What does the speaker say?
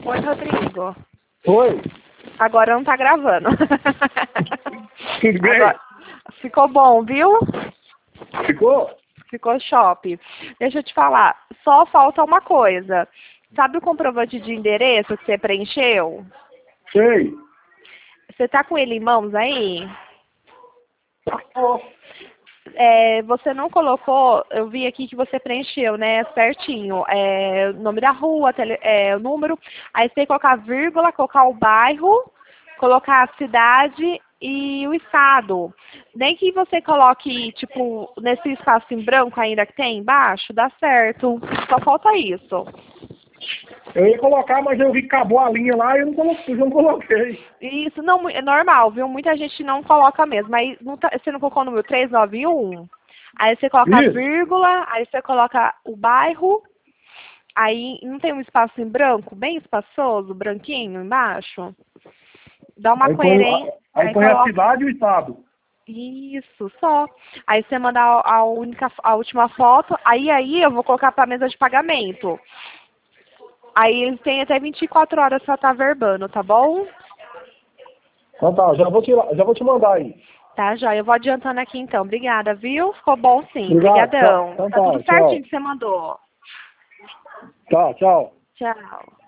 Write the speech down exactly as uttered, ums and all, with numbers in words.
Oi, Rodrigo. Oi. Agora não tá gravando. Tudo bem? Agora, ficou bom, viu? Ficou? Ficou shopping. Deixa eu te falar, só falta uma coisa. Sabe o comprovante de endereço que você preencheu? Sei. Você tá com ele em mãos aí? Oh. É, você não colocou, eu vi aqui que você preencheu, né, certinho, é, o nome da rua, tele, é, o número, aí você tem que colocar vírgula, colocar o bairro, colocar a cidade e o estado. Nem que você coloque, tipo, nesse espaço em branco ainda que tem embaixo, dá certo, só falta isso. Eu ia colocar, mas eu vi que acabou a linha lá e eu não coloquei. Eu não coloquei. Isso não é normal, viu? Muita gente não coloca mesmo. Aí não tá, você não colocou o número três nove um? Aí você coloca a Isso. vírgula, aí você coloca o bairro, aí não tem um espaço em branco, bem espaçoso, branquinho embaixo? Dá uma Aí põe, coerência. aí Aí põe a coloca. cidade e o estado. Isso, só. Aí você manda a, a única, a última foto, aí aí eu vou colocar para mesa de pagamento. Aí eles têm até vinte e quatro horas para estar verbando, tá bom? Então tá, já vou te, já vou te mandar aí. Tá, joia. Eu vou adiantando aqui então. Obrigada, viu? Ficou bom sim. Obrigado. Tchau. Obrigadão. Então Tá tudo tá, certinho tchau. que você mandou. Tá, tchau. Tchau.